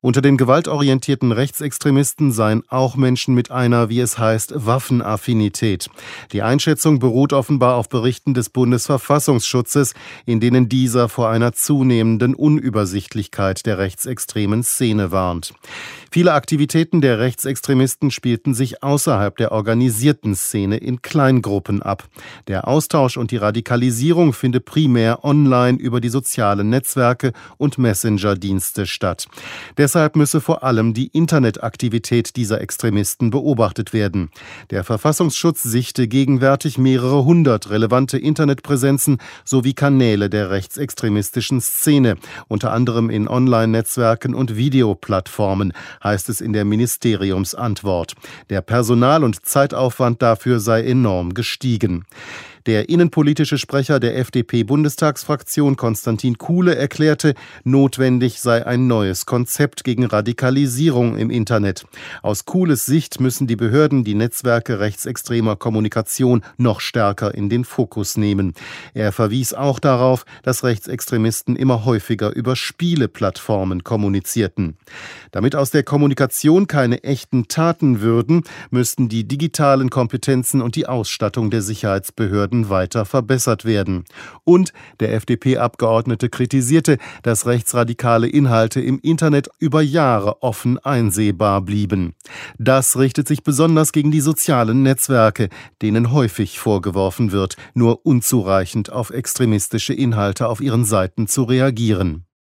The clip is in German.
Unter den gewaltorientierten Rechtsextremisten seien auch Menschen mit einer, wie es heißt, Waffenaffinität. Die Einschätzung beruht offenbar auf Berichten des Bundesverfassungsschutzes, in denen dieser vor einer zunehmenden Unübersichtlichkeit der rechtsextremen Szene warnt. Viele Aktivitäten der Rechtsextremisten spielten sich außerhalb der organisierten Szene in Kleingruppen ab. Der Austausch und die Radikalisierung finde primär online über die sozialen Netzwerke und Messenger-Dienste statt. Deshalb müsse vor allem die Internetaktivität dieser Extremisten beobachtet werden. Der Verfassungsschutz sichte gegenwärtig mehrere hundert relevante Internetpräsenzen sowie Kanäle der rechtsextremistischen Szene, unter anderem in Online-Netzwerken und Videoplattformen, heißt es in der Ministeriumsantwort. Der Personal- und Zeitaufwand dafür sei enorm gestiegen. Der innenpolitische Sprecher der FDP-Bundestagsfraktion Konstantin Kuhle erklärte, notwendig sei ein neues Konzept gegen Radikalisierung im Internet. Aus Kuhles Sicht müssen die Behörden die Netzwerke rechtsextremer Kommunikation noch stärker in den Fokus nehmen. Er verwies auch darauf, dass Rechtsextremisten immer häufiger über Spieleplattformen kommunizierten. Damit aus der Kommunikation keine echten Taten würden, müssten die digitalen Kompetenzen und die Ausstattung der Sicherheitsbehörden weiter verbessert werden. Und der FDP-Abgeordnete kritisierte, dass rechtsradikale Inhalte im Internet über Jahre offen einsehbar blieben. Das richtet sich besonders gegen die sozialen Netzwerke, denen häufig vorgeworfen wird, nur unzureichend auf extremistische Inhalte auf ihren Seiten zu reagieren.